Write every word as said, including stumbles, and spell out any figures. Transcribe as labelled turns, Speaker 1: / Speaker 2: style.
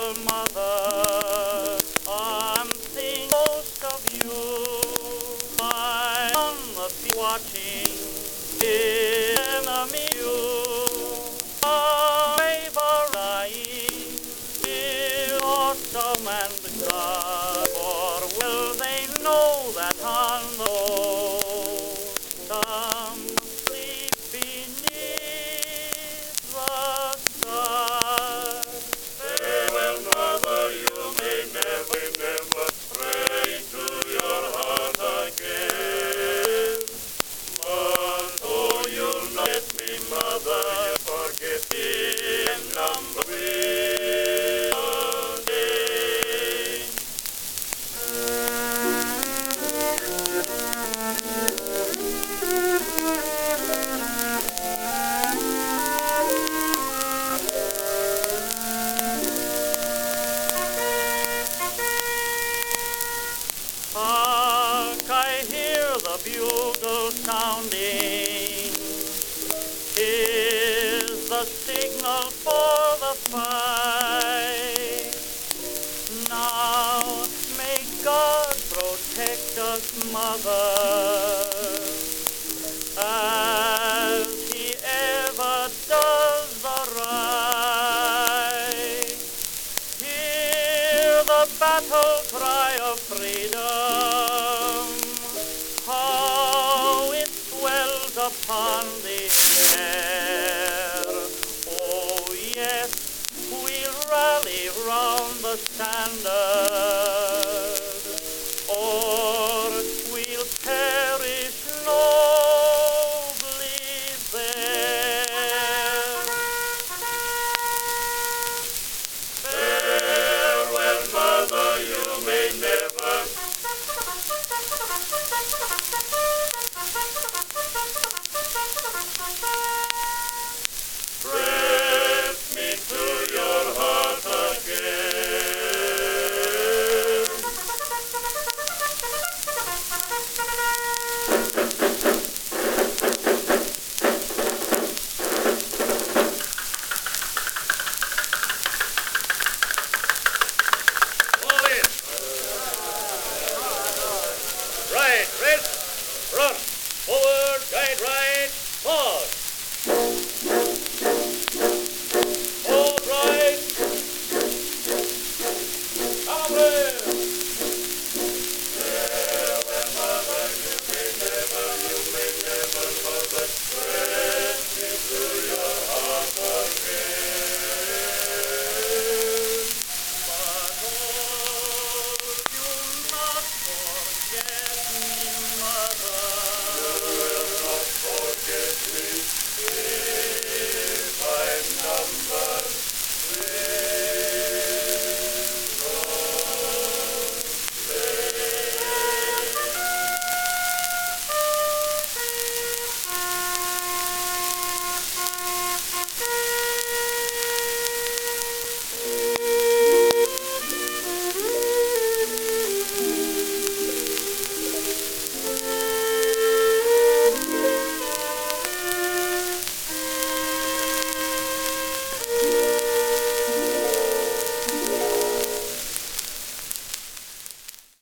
Speaker 1: little mother, I'm thinking most of you. I'm on the field watching the enemy. You are brave or dying, still awesome and God. For will they know that on the road some sleep beneath the stars?
Speaker 2: Farewell, mother, you may never, never pray to your heart again. But oh, you'll not let me, mother, forget the number we are day.
Speaker 1: Hark, I hear the bugle sounding. 'Tis the signal for the fight. Now may God protect us, Mother, as He ever does the right. Hear the battle cry of freedom, how it swells upon the air. Oh yes, we'll rally round the standard, or we'll perish nobly there.
Speaker 2: Farewell, mother, you may never. Press me to your heart again. All in. Right, rest, front, forward, guide right, pause. Hold right. Hombre!